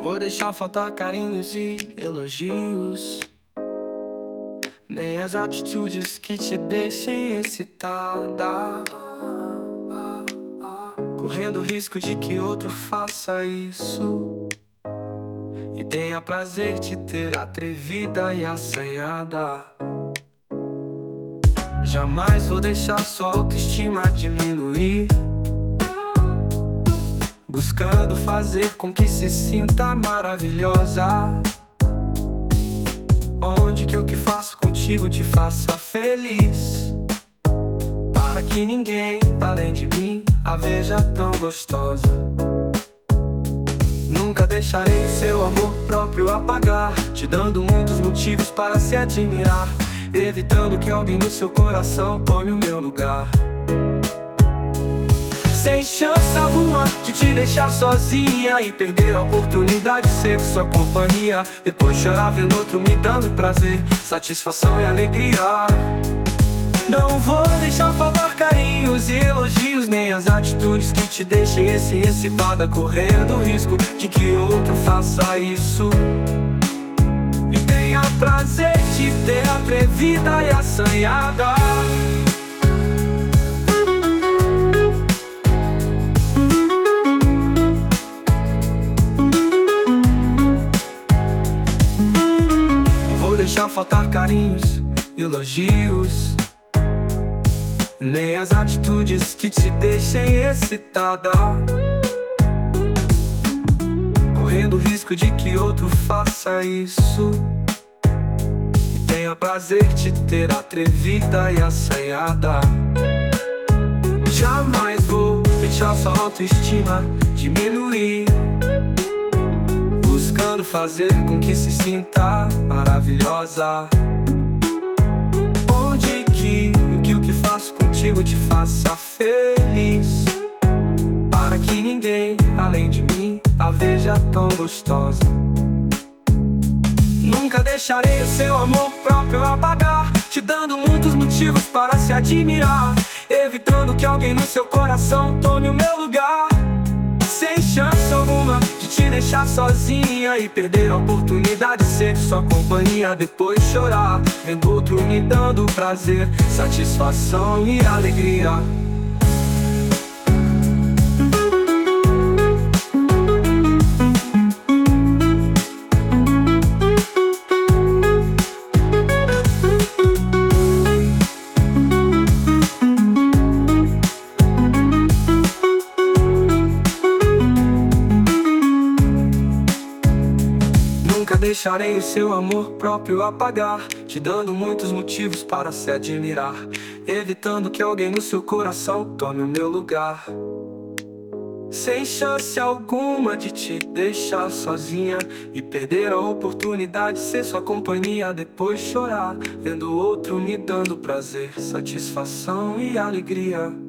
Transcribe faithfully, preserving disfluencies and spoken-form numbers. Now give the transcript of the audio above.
vou deixar faltar carinhos e elogios, nem as atitudes que te deixem excitada, correndo o risco de que outro faça isso e tenha prazer de ter atrevida e assanhada. Jamais vou deixar sua autoestima diminuir, buscando fazer com que se sinta maravilhosa, onde que o que faço contigo te faça feliz, para que ninguém, além de mim, a veja tão gostosa. Nunca deixarei seu amor próprio apagar, te dando muitos motivos para se admirar, evitando que alguém no seu coração tome o meu lugar. Sem chance alguma de te deixar sozinha e perder a oportunidade de ser sua companhia, depois chorar vendo outro me dando prazer, satisfação e alegria. Não vou deixar faltar carinhos e elogios, nem as atitudes que te deixem esse excitada, correndo o risco de que outro faça isso e tenha prazer de ter atrevida e assanhada. Deixar faltar carinhos, elogios, nem as atitudes que te deixem excitada, correndo o risco de que outro faça isso e tenha prazer de ter atrevida e assanhada. Jamais vou deixar sua autoestima diminuir, buscando fazer com que se sinta maravilhosa, onde que o que, o que faço contigo te faça feliz, para que ninguém, além de mim, a veja tão gostosa. Nunca deixarei o seu amor próprio apagar, te dando muitos motivos para se admirar, evitando que alguém no seu coração tome o meu lugar. Sem chance alguma de te deixar sozinha e perder a oportunidade de ser sua companhia, depois chorar vendo outro me dando prazer, satisfação e alegria. Nunca deixarei o seu amor próprio apagar, te dando muitos motivos para se admirar, evitando que alguém no seu coração tome o meu lugar. Sem chance alguma de te deixar sozinha e perder a oportunidade de ser sua companhia, depois chorar vendo outro me dando prazer, satisfação e alegria.